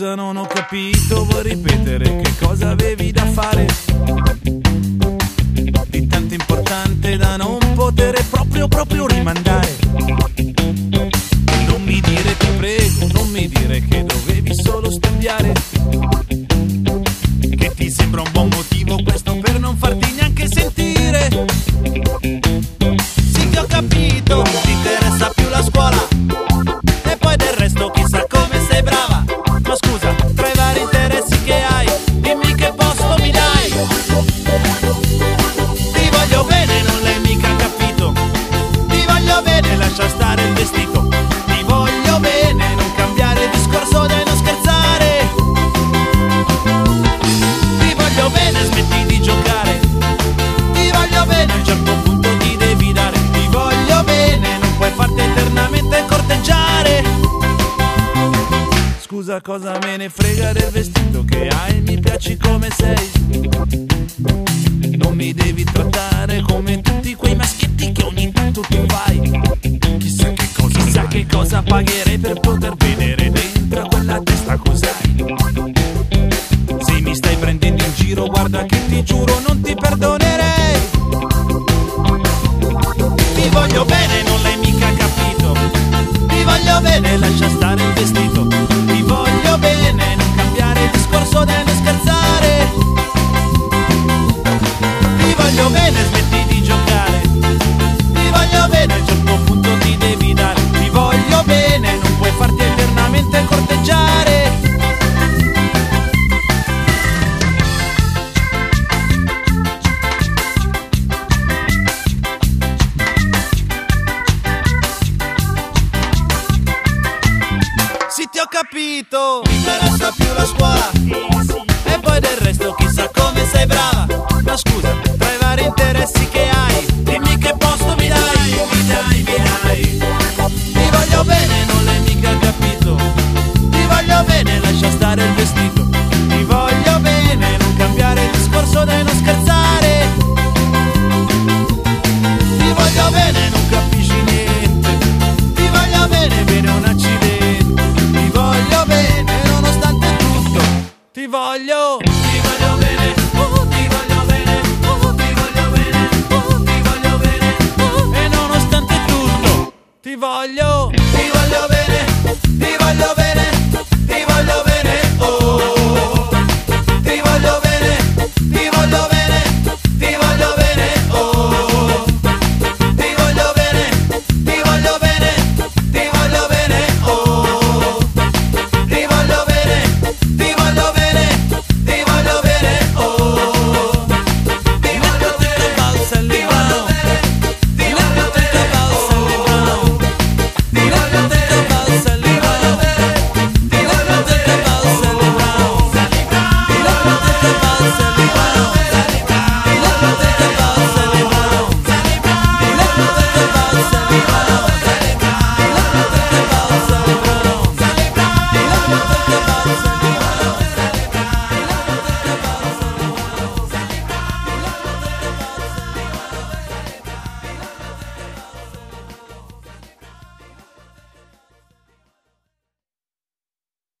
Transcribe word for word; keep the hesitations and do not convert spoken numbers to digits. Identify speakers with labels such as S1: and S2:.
S1: Scusa, non ho capito, vuoi ripetere che cosa avevi da fare? Di tanto importante da non poter proprio proprio rimandare. Non mi dire, ti prego, non mi dire che dovevi solo studiare, che ti sembra un buon motivo questo per non farti neanche sentire. Sì che ho capito, ti interessa più la scuola, e poi del resto chissà come sei brava. Ma scusa, tra i vari interessi che hai, dimmi che posto mi dai. Ti voglio bene, non l'hai mica capito. Ti voglio bene, lascia stare il vestito. Ti voglio bene, non cambiare discorso dai non scherzare. Ti voglio bene, smetti di giocare. Ti voglio bene, a un certo punto ti devi dare. Ti voglio bene, non puoi farti eternamente corteggiare. Scusa, cosa me ne frega del vestito che hai, mi piaci come sei. Non mi devi trattare come tutti quei maschietti che ogni tanto tu fai. Chissà che cosa, chissà che cosa pagherei per poter vedere dentro a quella testa cos'hai. Se mi stai prendendo in giro, guarda che ti giuro non ti perdonerei. Ti voglio bene, non l'hai mica capito. Ti voglio bene, lascia stare il vestito. Ti voglio bene, non cambiare discorso dai non scherzare. Ti voglio bene, smetti di giocare. Ti voglio bene, a un certo punto ti devi dare. Ti voglio bene, non puoi farti eternamente corteggiare. Sì, ti ho capito, mi interessa più la scuola,